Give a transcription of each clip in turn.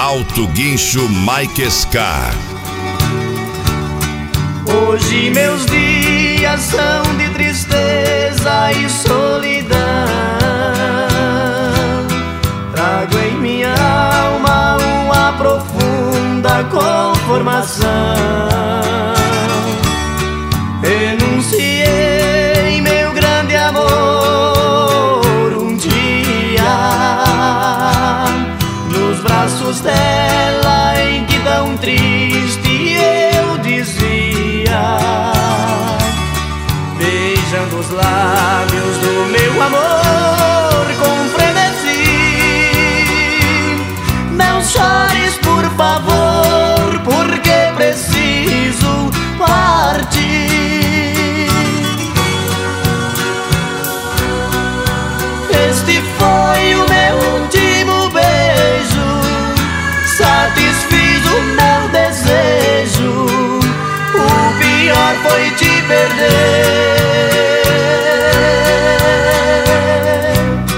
Alto Guincho Mike Scar. Hoje meus dias são de tristeza e solidão. Trago em minha alma uma profunda conformação. Renunciei meu grande amor um dia nos braços dela, em que tão triste eu dizia, beijando os lábios do meu amor com frenesi: não chores, por favor, porque preciso partir. Este foi o meu último beijo, satisfiz o meu desejo. O pior foi te perder.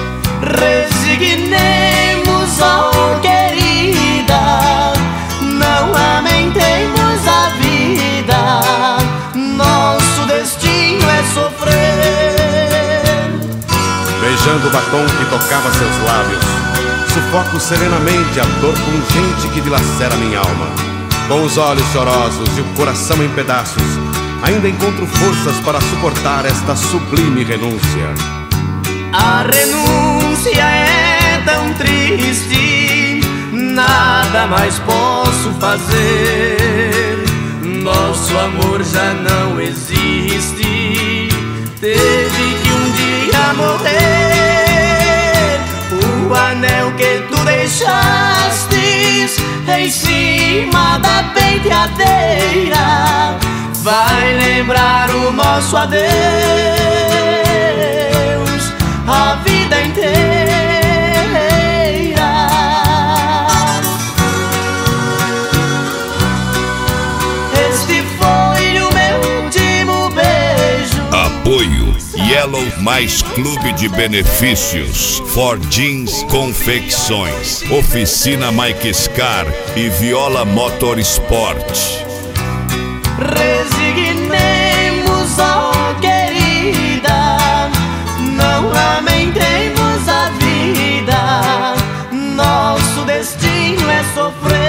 Resignemos, oh querida, não lamentemos a vida. Nosso destino é sofrer. Beijando o batom que tocava seus lábios, sufoco serenamente a dor pungente que dilacera minha alma. Com os olhos chorosos e o coração em pedaços, ainda encontro forças para suportar esta sublime renúncia. A renúncia é tão triste, nada mais posso fazer. Nosso amor já não existe, teve que um dia morrer. O anel que tu deixastes em cima da penteadeira vai lembrar o nosso adeus a vida inteira. Este foi o meu último beijo. Apoio Yellow mais Clube de Benefícios, For Jeans Confecções, Oficina Mike Scar e Viola Motorsport. Resignemos, oh querida, não lamentemos a vida. Nosso destino é sofrer.